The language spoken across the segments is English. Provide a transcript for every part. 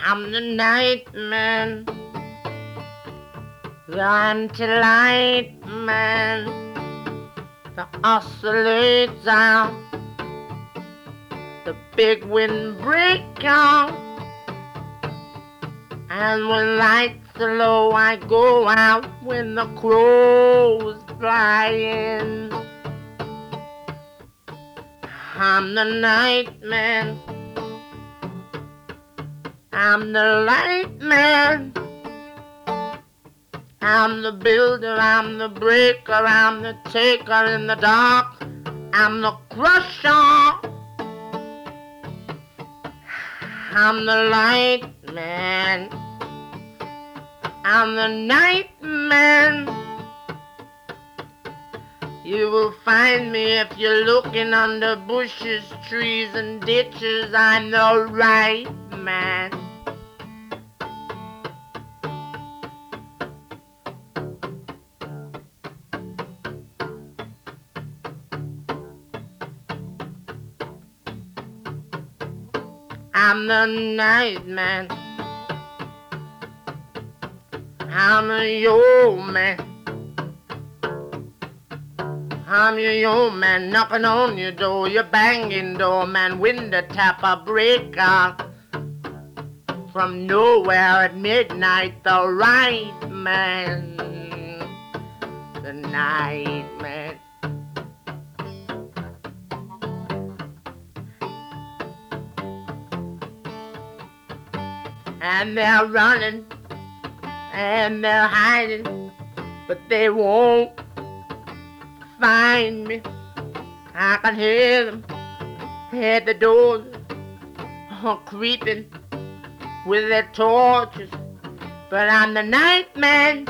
I'm the night man, the anti-light man, the oscillator sound, the big windbreaker. And when lights are low, I go out when the crows fly in. I'm the night man, I'm the light man, I'm the builder, I'm the breaker, I'm the taker in the dark, I'm the crusher. I'm the light man, I'm the night man. You will find me if you're looking under bushes, trees, and ditches. I'm the right man. I'm the night man, I'm the old man, I'm your old man knocking on your door, your banging door, man, window tapper breaker. From nowhere at midnight, the right man, the night man. And they're running, and they're hiding, but they won't find me. I can hear them at the doors, creeping with their torches. But I'm the night man.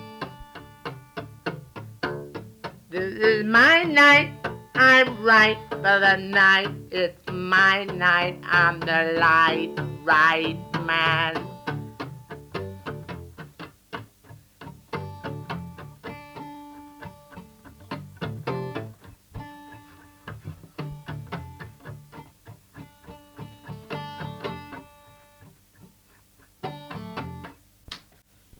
This is my night. I'm right for the night. It's my night. I'm the light right man.